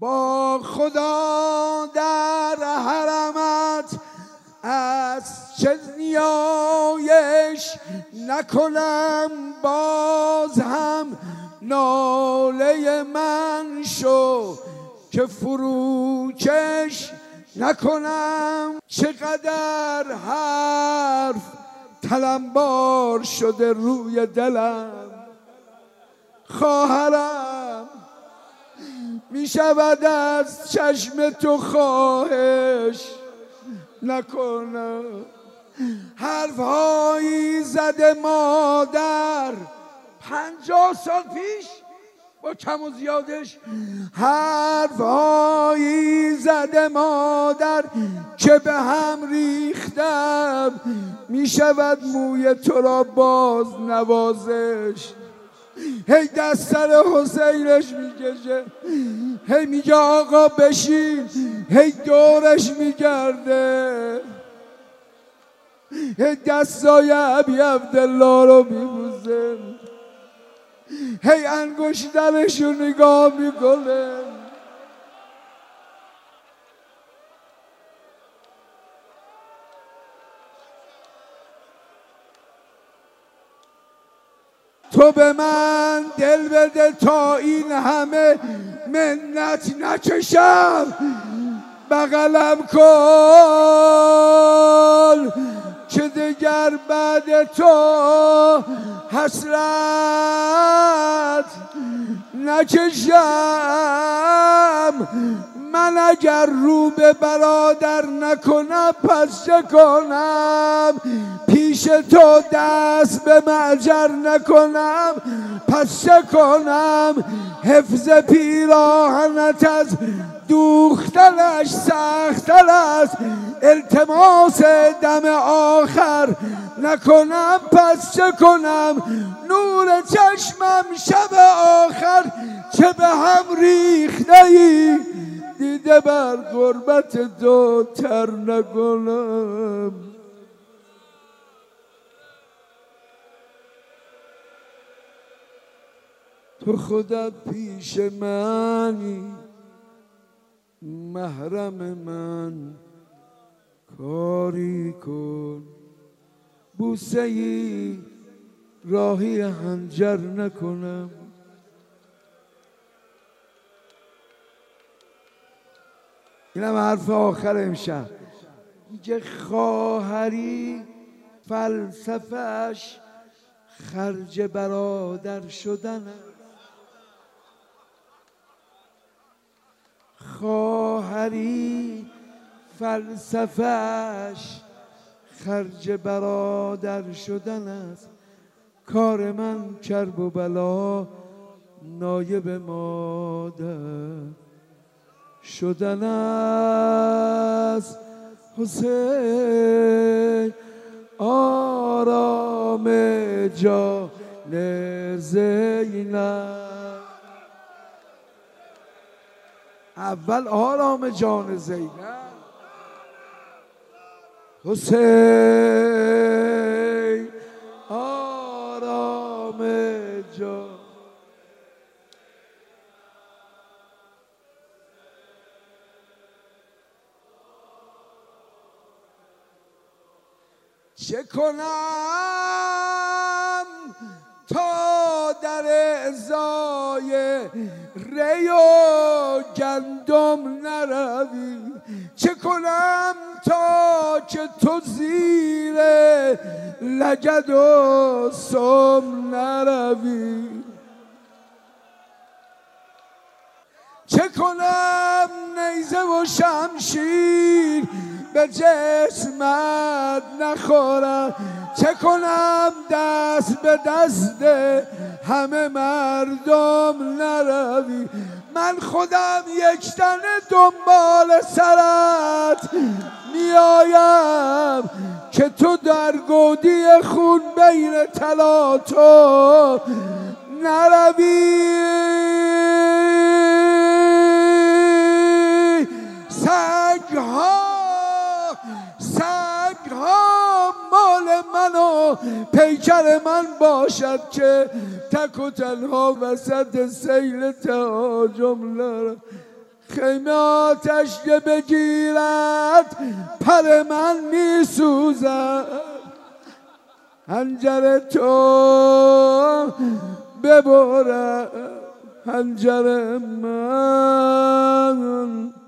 با خدا در حرمت از چه نیایش نکنم، باز هم ناله من شو که فروکش نکنم. چقدر حرف تلمبار شده روی دلم، خواهرم می شود از چشم تو خواهش نکنم. حرفهایی زده مادر 50 سال پیش با کم و زیادش، حرفهایی زده مادر که به هم ریختم. می شود موی تو را باز نوازش. هی دست سر حسینش میکشه، هی میگه آقا بشین، هی دورش میگرده، هی دستای ابی عبدالله رو میبوزه، هی انگشترش رو نگاه میکنه. تو به من دل بده تا این همه منت نکشم، بغلم کن که دگر بعد تو حسرت نکشم. من اگر رو به برادر نکنم پس چه کنم؟ پیش تو دست به معجر نکنم پس چه کنم؟ حفظ پیراهنت از دوختنش سخت‌تر است، التماس دم آخر نکنم پس چه کنم؟ نور چشمم شب آخر چه به هم ریخته ای، دیده بر غربت تو تر نکنم. تو خودت پیش منی، محرم من کاری کن، بوسه ای راهی هنجر نکنم. اینم حرف آخر امشب. میگه خواهری فلسفه‌اش خرج برادر شدن، خواهری فلسفه‌اش خرج برادر شدن است. کار من کرب و بلا نایب مادر شدن است. حسین آرام جان زینب، اول آرام جان زینب. حسین آرام جان. چه کنم تا در ازای ری و گندم نروی؟ چه کنم تا که تو زیر لگد و سم نروی؟ چه کنم نیزه و شمشیر به جسمت نخورم؟ چه کنم دست به دست همه مردم نروی؟ من خودم یک تنه دنبال سرت میایم که تو در گودی خون بین تلاطم نروی. سگ‌ها مال من و پیکر من باشد که تک و تنها وسط سیل تهاجم نرم. خیمه آتش که بگیرد پر من می سوزد، حنجر تو ببرد حنجر من.